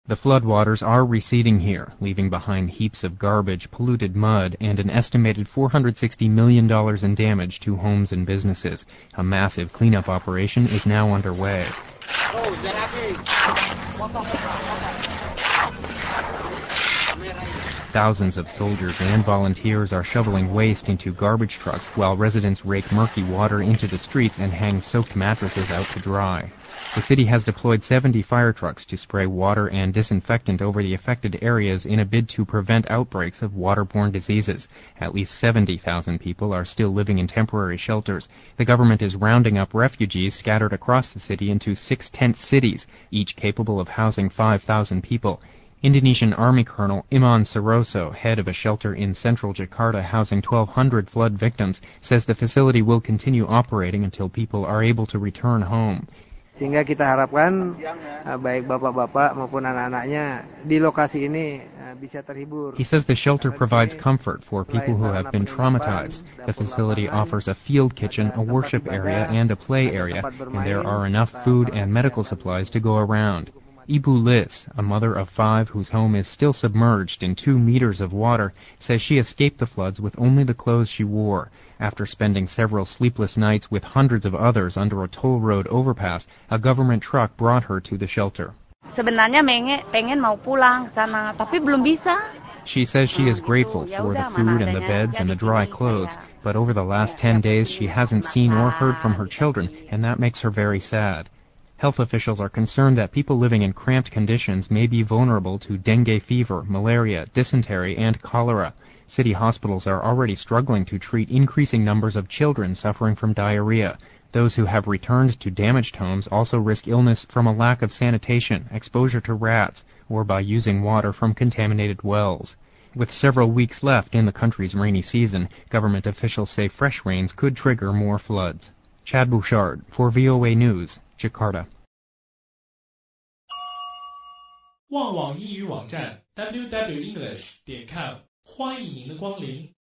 The floodwaters are receding here, leaving behind heaps of garbage, polluted mud, and an estimated $460 million in damage to homes and businesses. A massive cleanup operation is now underway. Thousands of soldiers and volunteers are shoveling waste into garbage trucks while residents rake murky water into the streets and hang soaked mattresses out to dry. The city has deployed 70 fire trucks to spray water and disinfectant over the affected areas in a bid to prevent outbreaks of waterborne diseases. At least 70,000 people are still living in temporary shelters. The government is rounding up refugees scattered across the city into 6 tent cities, each capable of housing 5,000 people. Indonesian Army Colonel Iman Suroso, head of a shelter in central Jakarta housing 1,200 flood victims, says the facility will continue operating until people are able to return home. Sehingga kita harapkan baik bapak-bapak maupun anak-anaknya di lokasi ini bisa terhibur. He says the shelter provides comfort for people who have been traumatized. The facility offers a field kitchen, a worship area, and a play area, and there are enough food and medical supplies to go around. Ibu Liz, a mother of 5 whose home is still submerged in 2 meters of water, says she escaped the floods with only the clothes she wore. After spending several sleepless nights with hundreds of others under a toll road overpass, a government truck brought her to the shelter. Sebenarnya pengen mau pulang sana, tapi belum bisa. She says she is grateful for the food and the beds and the dry clothes, but over the last 10 days she hasn't seen or heard from her children, and that makes her very sad. Health officials are concerned that people living in cramped conditions may be vulnerable to dengue fever, malaria, dysentery, and cholera. City hospitals are already struggling to treat increasing numbers of children suffering from diarrhea. Those who have returned to damaged homes also risk illness from a lack of sanitation, exposure to rats, or by using water from contaminated wells. With several weeks left in the country's rainy season, government officials say fresh rains could trigger more floods. Chad Bouchard for VOA News, Jakarta. 旺旺英语网站 www.english.com 欢迎您的光临。